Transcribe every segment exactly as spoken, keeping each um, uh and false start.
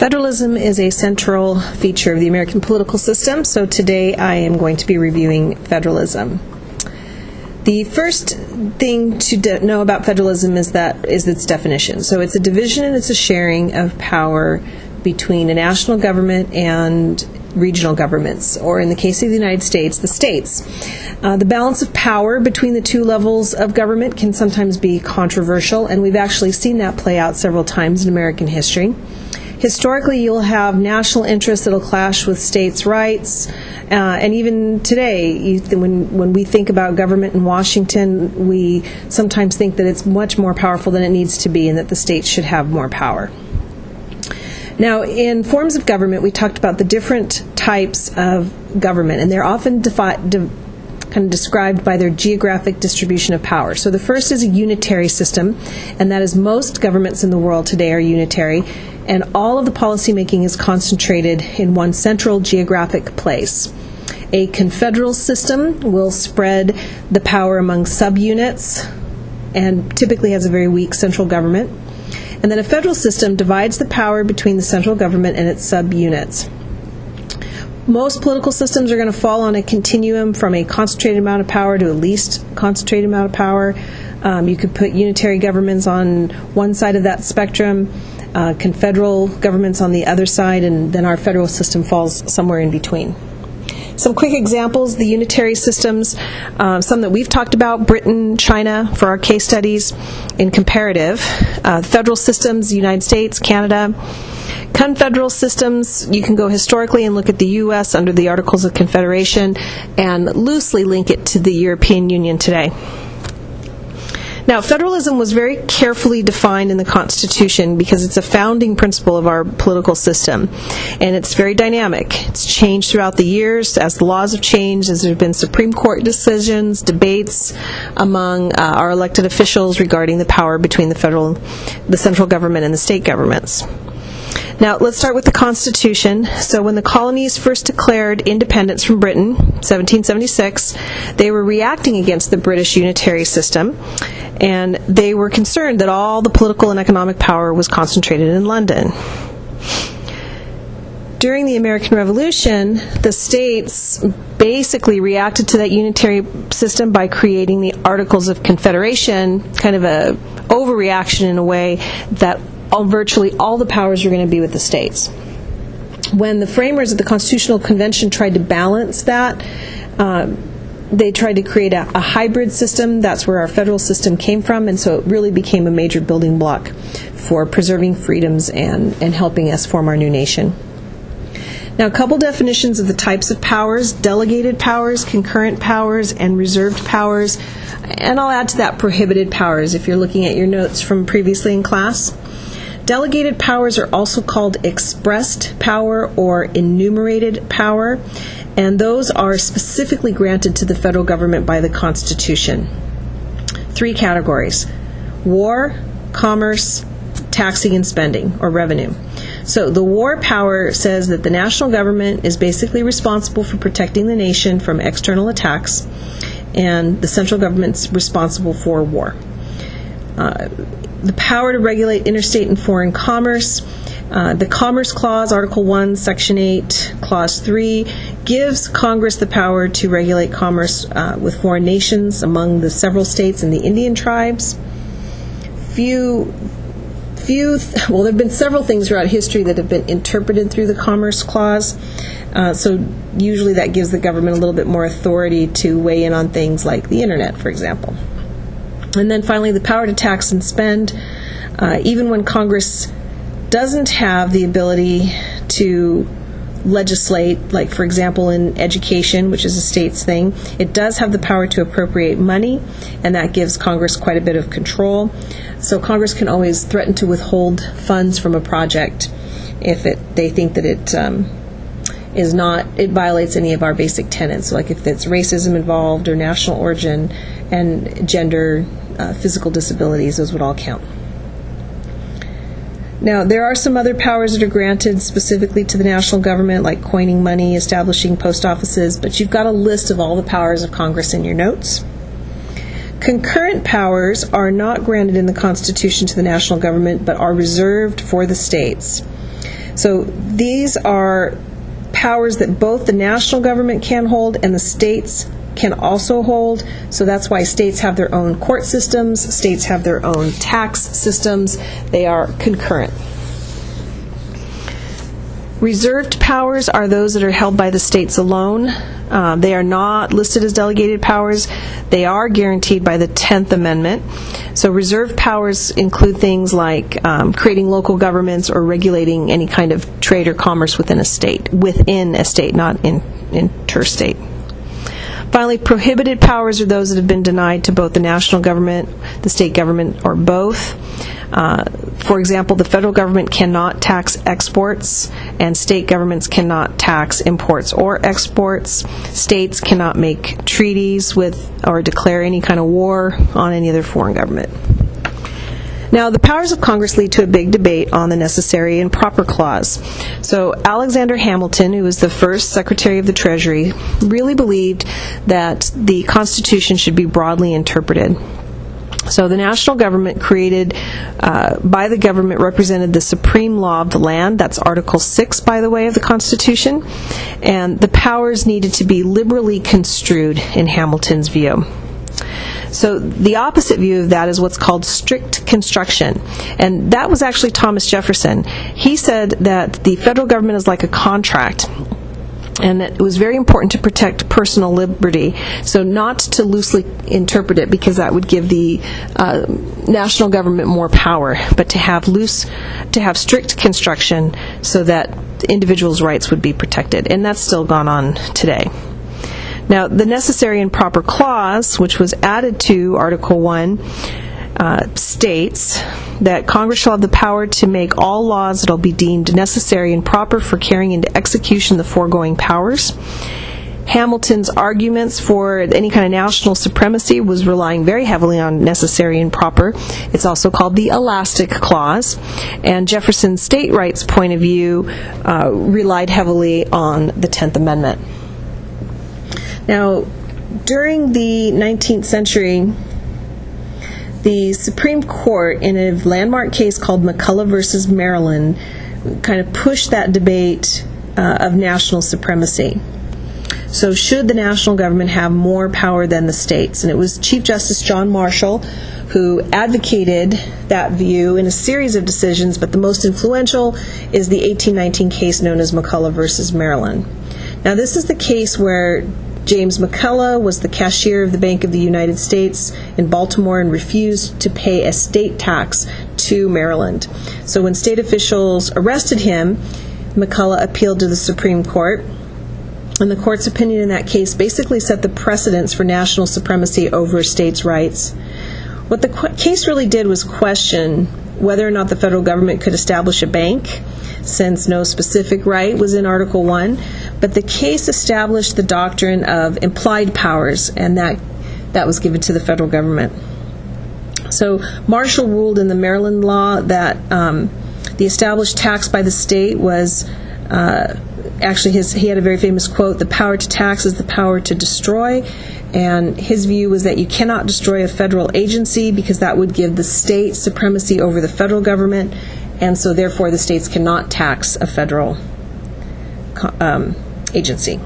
Federalism is a central feature of the American political system, so today I am going to be reviewing federalism. The first thing to de- know about federalism is that is its definition. So it's a division and it's a sharing of power between a national government and regional governments, or in the case of the United States, the states. Uh, the balance of power between the two levels of government can sometimes be controversial, and we've actually seen that play out several times in American history. Historically, you'll have national interests that will clash with states' rights, uh, and even today, you th- when, when we think about government in Washington, we sometimes think that it's much more powerful than it needs to be and that the states should have more power. Now, in forms of government, we talked about the different types of government, and they're often defi- de- kind of described by their geographic distribution of power. So the first is a unitary system, and that is most governments in the world today are unitary, and all of the policymaking is concentrated in one central geographic place. A confederal system will spread the power among subunits and typically has a very weak central government. And then a federal system divides the power between the central government and its subunits. Most political systems are going to fall on a continuum from a concentrated amount of power to a least concentrated amount of power. Um, you could put unitary governments on one side of that spectrum, uh, confederal governments on the other side, and then our federal system falls somewhere in between. Some quick examples, the unitary systems, uh, some that we've talked about, Britain, China, for our case studies in comparative. Uh, federal systems, the United States, Canada. Confederal systems, you can go historically and look at the U S under the Articles of Confederation and loosely link it to the European Union today. Now, federalism was very carefully defined in the Constitution because it's a founding principle of our political system, and it's very dynamic. It's changed throughout the years as the laws have changed, as there have been Supreme Court decisions, debates among uh, our elected officials regarding the power between the federal, the central government and the state governments. Now, let's start with the Constitution. So when the colonies first declared independence from Britain, seventeen seventy-six, they were reacting against the British unitary system, and they were concerned that all the political and economic power was concentrated in London. During the American Revolution, the states basically reacted to that unitary system by creating the Articles of Confederation, kind of a overreaction in a way that all, virtually all the powers were going to be with the states. When the framers of the Constitutional Convention tried to balance that, uh, they tried to create a, a hybrid system. That's where our federal system came from, and so it really became a major building block for preserving freedoms and, and helping us form our new nation. Now, a couple definitions of the types of powers: delegated powers, concurrent powers, and reserved powers. And I'll add to that prohibited powers if you're looking at your notes from previously in class. Delegated powers are also called expressed power or enumerated power, and those are specifically granted to the federal government by the Constitution. Three categories: war, commerce, taxing and spending, or revenue. So the war power says that the national government is basically responsible for protecting the nation from external attacks, and the central government's responsible for war. Uh, the power to regulate interstate and foreign commerce. Uh, the Commerce Clause, Article one, Section eight, Clause three, gives Congress the power to regulate commerce uh, with foreign nations among the several states and the Indian tribes. Few, few, th- well, there have been several things throughout history that have been interpreted through the Commerce Clause. Uh, so usually that gives the government a little bit more authority to weigh in on things like the Internet, for example. And then finally, the power to tax and spend. Uh, even when Congress doesn't have the ability to legislate, like, for example, in education, which is a state's thing, it does have the power to appropriate money, and that gives Congress quite a bit of control. So Congress can always threaten to withhold funds from a project if it they think that it um, is not, it violates any of our basic tenets, like if it's racism involved or national origin and gender, uh, physical disabilities, those would all count. Now, there are some other powers that are granted specifically to the national government, like coining money, establishing post offices, but you've got a list of all the powers of Congress in your notes. Concurrent powers are not granted in the Constitution to the national government, but are reserved for the states. So these are powers that both the national government can hold and the states can also hold. So that's why states have their own court systems, states have their own tax systems. They are concurrent. Reserved powers are those that are held by the states alone. Uh, they are not listed as delegated powers. They are guaranteed by the tenth Amendment. So reserved powers include things like um, creating local governments or regulating any kind of trade or commerce within a state, within a state, not in, interstate. Finally, prohibited powers are those that have been denied to both the national government, the state government, or both. Uh, for example, the federal government cannot tax exports, and state governments cannot tax imports or exports. States cannot make treaties with or declare any kind of war on any other foreign government. Now, the powers of Congress lead to a big debate on the necessary and proper clause. So Alexander Hamilton, who was the first Secretary of the Treasury, really believed that the Constitution should be broadly interpreted. So the national government created uh, by the government represented the supreme law of the land. That's Article six, by the way, of the Constitution. And the powers needed to be liberally construed in Hamilton's view. So the opposite view of that is what's called strict construction. And that was actually Thomas Jefferson. He said that the federal government is like a contract, and that it was very important to protect personal liberty, so not to loosely interpret it because that would give the uh, national government more power, but to have loose, to have strict construction so that the individual's rights would be protected. And that's still gone on today. Now, the necessary and proper clause, which was added to Article one, uh, states that Congress shall have the power to make all laws that will be deemed necessary and proper for carrying into execution the foregoing powers. Hamilton's arguments for any kind of national supremacy was relying very heavily on necessary and proper. It's also called the Elastic Clause. And Jefferson's state rights point of view uh, relied heavily on the tenth Amendment. Now, during the nineteenth century, the Supreme Court, in a landmark case called McCulloch versus Maryland, kind of pushed that debate uh, of national supremacy. So should the national government have more power than the states? And it was Chief Justice John Marshall who advocated that view in a series of decisions, but the most influential is the eighteen nineteen case known as McCulloch versus Maryland. Now, this is the case where James McCulloch was the cashier of the Bank of the United States in Baltimore and refused to pay a state tax to Maryland. So when state officials arrested him, McCulloch appealed to the Supreme Court. And the court's opinion in that case basically set the precedence for national supremacy over states' rights. What the qu- case really did was question whether or not the federal government could establish a bank, since no specific right was in Article one, but the case established the doctrine of implied powers, and that that was given to the federal government. So Marshall ruled in the Maryland law that um, the established tax by the state was, uh, actually his, he had a very famous quote, "The power to tax is the power to destroy," and his view was that you cannot destroy a federal agency because that would give the state supremacy over the federal government, and so therefore the states cannot tax a federal um, agency.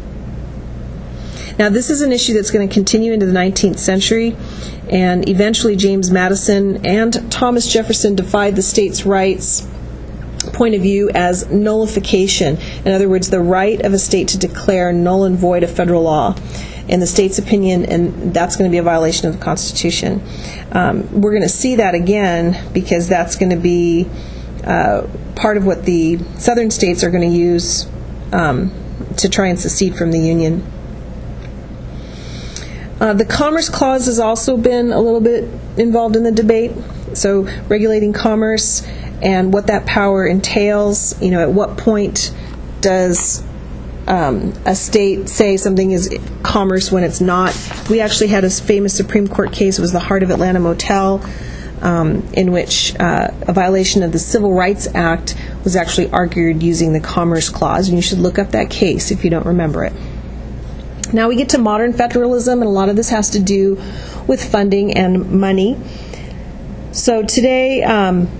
Now, this is an issue that's going to continue into the nineteenth century, and eventually James Madison and Thomas Jefferson defied the states' rights point of view as nullification. In other words, the right of a state to declare null and void a federal law. In the state's opinion, and that's going to be a violation of the Constitution. Um, we're going to see that again because that's going to be uh, part of what the southern states are going to use um, to try and secede from the Union. Uh, the Commerce Clause has also been a little bit involved in the debate. So regulating commerce and what that power entails. You know, at what point does Um, a state say something is commerce when it's not? We actually had a famous Supreme Court case. It was the Heart of Atlanta Motel, um, in which uh, a violation of the Civil Rights Act was actually argued using the Commerce Clause. And you should look up that case if you don't remember it. Now we get to modern federalism, and a lot of this has to do with funding and money. So today, um,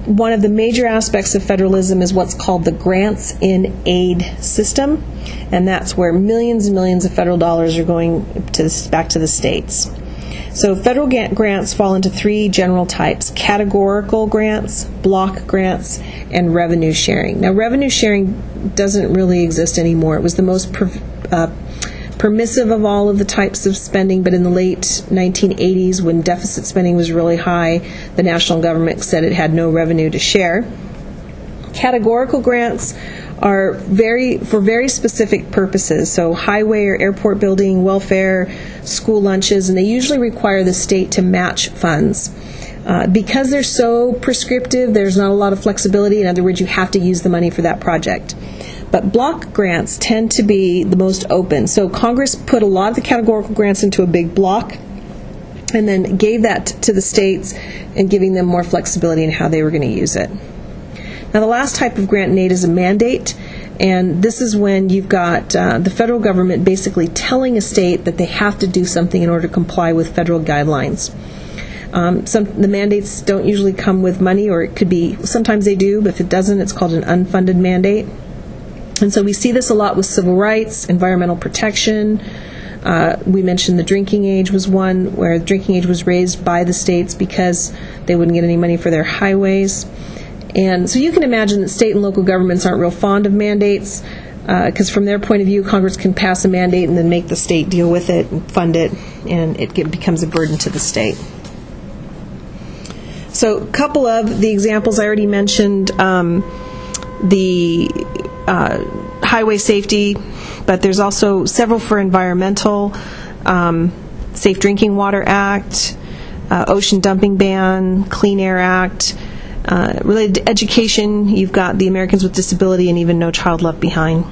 one of the major aspects of federalism is what's called the grants in aid system, and that's where millions and millions of federal dollars are going to the, back to the states. So federal grants fall into three general types: categorical grants, block grants, and revenue sharing. Now, revenue sharing doesn't really exist anymore. It was the most per, uh, permissive of all of the types of spending, but in the late nineteen eighties, when deficit spending was really high, the national government said it had no revenue to share. Categorical grants are very for very specific purposes, so highway or airport building, welfare, school lunches, and they usually require the state to match funds. Uh, because they're so prescriptive, there's not a lot of flexibility. In other words, you have to use the money for that project. But block grants tend to be the most open. So Congress put a lot of the categorical grants into a big block and then gave that to the states and giving them more flexibility in how they were going to use it. Now, the last type of grant in aid is a mandate, and this is when you've got uh, the federal government basically telling a state that they have to do something in order to comply with federal guidelines. Um, some the mandates don't usually come with money, or it could be, sometimes they do, but if it doesn't, it's called an unfunded mandate. And so we see this a lot with civil rights, environmental protection. Uh, we mentioned the drinking age was one, where the drinking age was raised by the states because they wouldn't get any money for their highways. And so you can imagine that state and local governments aren't real fond of mandates, because uh, from their point of view, Congress can pass a mandate and then make the state deal with it and fund it, and it get, becomes a burden to the state. So a couple of the examples I already mentioned, um, the uh, highway safety, but there's also several for environmental, um, Safe Drinking Water Act, uh, Ocean Dumping Ban, Clean Air Act. Uh, related to education, you've got the Americans with Disability and even No Child Left Behind.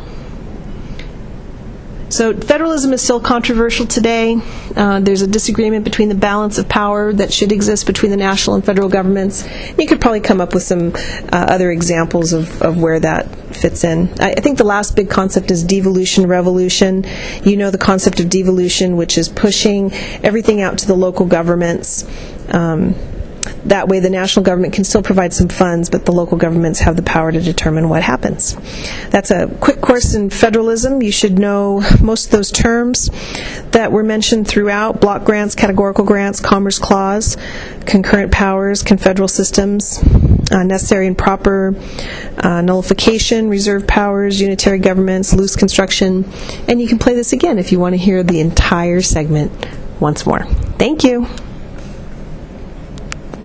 So federalism is still controversial today. Uh, there's a disagreement between the balance of power that should exist between the national and federal governments. You could probably come up with some uh, other examples of, of where that fits in. I, I think the last big concept is devolution revolution. You know the concept of devolution, which is pushing everything out to the local governments. Um, That way the national government can still provide some funds, but the local governments have the power to determine what happens. That's a quick course in federalism. You should know most of those terms that were mentioned throughout: block grants, categorical grants, Commerce Clause, concurrent powers, confederal systems, uh, necessary and proper, uh, nullification, reserve powers, unitary governments, loose construction. And you can play this again if you want to hear the entire segment once more. Thank you.